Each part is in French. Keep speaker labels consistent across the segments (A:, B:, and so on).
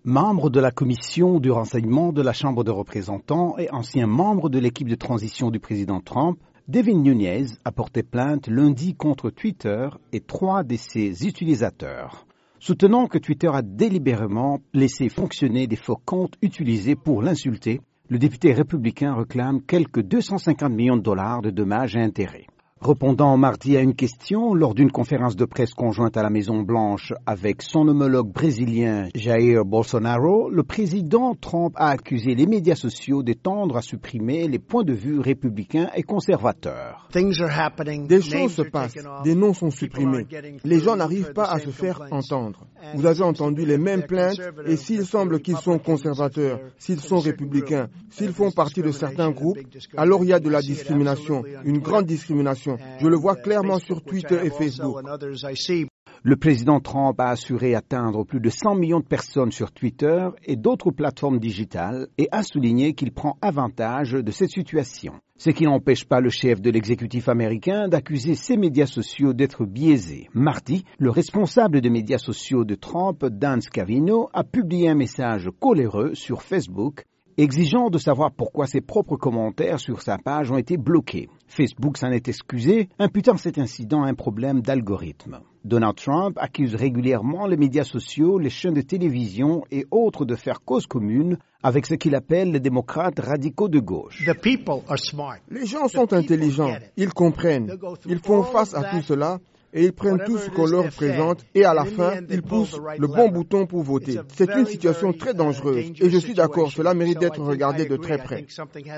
A: Membre de la commission du renseignement de la Chambre des représentants et ancien membre de l'équipe de transition du président Trump, Devin Nunes a porté plainte lundi contre Twitter et 3 de ses utilisateurs, soutenant que Twitter a délibérément laissé fonctionner des faux comptes utilisés pour l'insulter. Le député républicain réclame quelques 250 millions de dollars de dommages et intérêts. Répondant mardi à une question lors d'une conférence de presse conjointe à la Maison-Blanche avec son homologue brésilien Jair Bolsonaro, le président Trump a accusé les médias sociaux de tendre à supprimer les points de vue républicains et conservateurs.
B: Des choses se passent, des noms sont supprimés. Les gens n'arrivent pas à se faire entendre. Vous avez entendu les mêmes plaintes et s'il semble qu'ils sont conservateurs, s'ils sont républicains, s'ils font partie de certains groupes, alors il y a de la discrimination, une grande discrimination. Je le vois clairement sur Twitter et Facebook.
A: Le président Trump a assuré atteindre plus de 100 millions de personnes sur Twitter et d'autres plateformes digitales et a souligné qu'il prend avantage de cette situation. Ce qui n'empêche pas le chef de l'exécutif américain d'accuser ses médias sociaux d'être biaisés. Mardi, le responsable des médias sociaux de Trump, Dan Scavino, a publié un message coléreux sur Facebook exigeant de savoir pourquoi ses propres commentaires sur sa page ont été bloqués. Facebook s'en est excusé, imputant cet incident à un problème d'algorithme. Donald Trump accuse régulièrement les médias sociaux, les chaînes de télévision et autres de faire cause commune avec ce qu'il appelle les démocrates radicaux de gauche.
B: Les gens sont intelligents, ils comprennent, ils font face à tout cela et ils prennent tout ce qu'on leur présente et à la fin, ils poussent le bon bouton pour voter. C'est une situation très dangereuse et je suis d'accord, cela mérite d'être regardé de très près.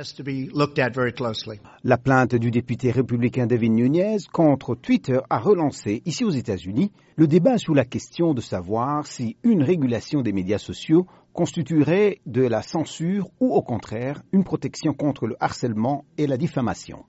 A: La plainte du député républicain Devin Nunes contre Twitter a relancé, ici aux États-Unis, le débat sur la question de savoir si une régulation des médias sociaux constituerait de la censure ou au contraire une protection contre le harcèlement et la diffamation.